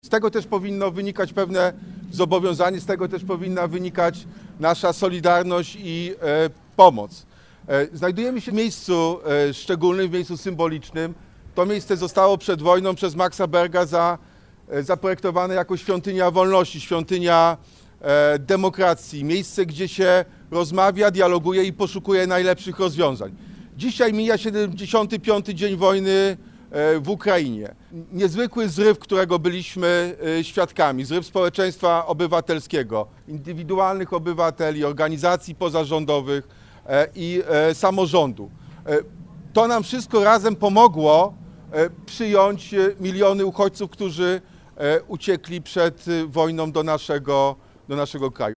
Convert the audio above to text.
Z tego też powinno wynikać pewne zobowiązanie, z tego też powinna wynikać nasza solidarność i pomoc. Znajdujemy się w miejscu szczególnym, w miejscu symbolicznym. To miejsce zostało przed wojną przez Maxa Berga zaprojektowane jako świątynia wolności, świątynia demokracji, miejsce, gdzie się rozmawia, dialoguje i poszukuje najlepszych rozwiązań. Dzisiaj mija 75. dzień wojny w Ukrainie. Niezwykły zryw, którego byliśmy świadkami, zryw społeczeństwa obywatelskiego, indywidualnych obywateli, organizacji pozarządowych i samorządu. To nam wszystko razem pomogło przyjąć miliony uchodźców, którzy uciekli przed wojną do naszego kraju.